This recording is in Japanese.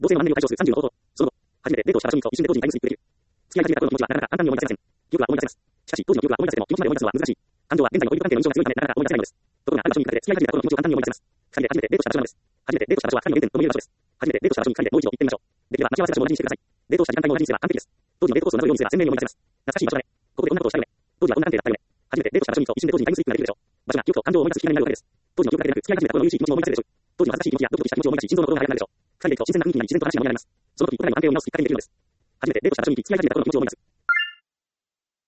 同性の満年を解消する30の方法。その後、初めてデートをした場所に行くと一瞬で当時にタイムスリップできる。付き合い始めた頃の気持ちはなかなか簡単に思い出せません。記憶は思い出せます。しかし、当時の記憶は思い出せても気持ちまで思い出すのは難しい。感情は現在の恋人関係の印象が強いためなかなか思い出せないのです。ところが、ある場所に行くだけで付き合い始めた頃の気持ちを簡単に思い出せます。二人で初めてデートした場所なのです。初めてデートした場所は二人の原点とも言える場所です。初めてデートした場所に二人でもう一度行ってみましょう。できれば待ち合わせ場所を同じにしてください。デートした時間帯も同じにすれば完璧です。当時のデートコースを同じようにすれば鮮明に思い出せます。懐かしい場所だね。ここでこんなことをしたよね。当時はこんな関係だったよね。初めてデートした場所に行くと一瞬で当時にタイムスリップができるでしょう。場所が記憶と感情を思い出すきっかけになるわけです。当時の記憶だけでなく、付き合い始めた頃の嬉しい気持ちも思い出せるでしょう。当時の恥ずかしい気持ちやドキドキした気持ちを思い出し、心臓の鼓動が速くなるでしょう。二人で行くと新鮮な雰囲気になり、自然と話が盛り上がります。その時、お互いの関係を見直すきっかけにできるのです。初めてデートした場所に行き、付き合い始めた頃の気持ちを思い出す。